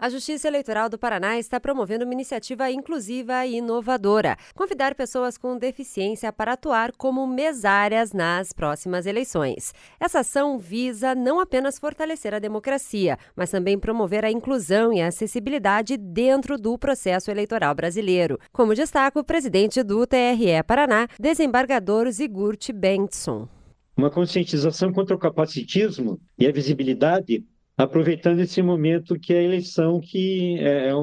A Justiça Eleitoral do Paraná está promovendo uma iniciativa inclusiva e inovadora: convidar pessoas com deficiência para atuar como mesárias nas próximas eleições. Essa ação visa não apenas fortalecer a democracia, mas também promover a inclusão e a acessibilidade dentro do processo eleitoral brasileiro, como destaca o presidente do TRE Paraná, desembargador Zygurt Bengtsson. Uma conscientização contra o capacitismo e a visibilidade, aproveitando esse momento que é a eleição, que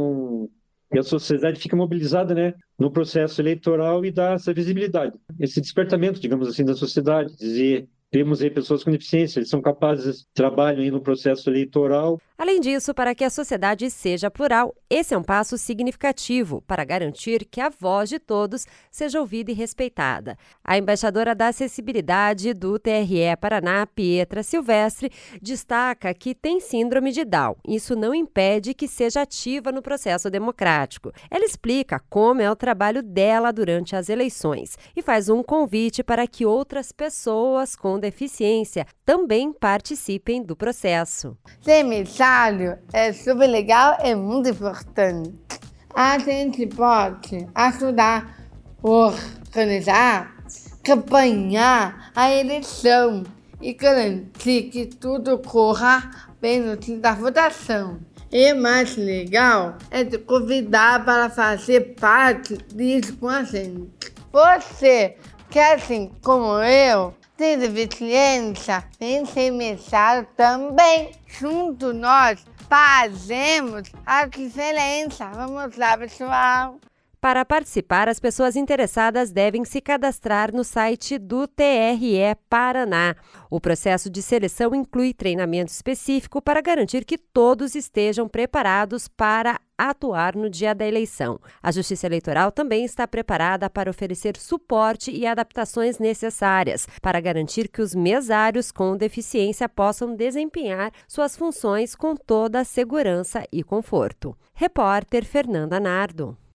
a sociedade fica mobilizada, né, no processo eleitoral e dá essa visibilidade, esse despertamento, digamos assim, da sociedade, dizer, temos aí pessoas com deficiência, eles são capazes, trabalham aí no processo eleitoral. Além disso, para que a sociedade seja plural, esse é um passo significativo para garantir que a voz de todos seja ouvida e respeitada. A embaixadora da Acessibilidade do TRE Paraná, Pietra Silvestre, destaca que tem síndrome de Down. Isso não impede que seja ativa no processo democrático. Ela explica como é o trabalho dela durante as eleições e faz um convite para que outras pessoas com deficiência também participem do processo. Ser mesário é super legal, é muito importante. A gente pode ajudar a organizar, campanhar a eleição e garantir que tudo corra bem no dia da votação. E mais legal é te convidar para fazer parte disso com a gente. Você, que assim como eu, tem deficiência, tem ser mesário também. Junto nós fazemos a diferença. Vamos lá, pessoal. Para participar, as pessoas interessadas devem se cadastrar no site do TRE Paraná. O processo de seleção inclui treinamento específico para garantir que todos estejam preparados para atuar no dia da eleição. A Justiça Eleitoral também está preparada para oferecer suporte e adaptações necessárias para garantir que os mesários com deficiência possam desempenhar suas funções com toda a segurança e conforto. Repórter Fernanda Nardo.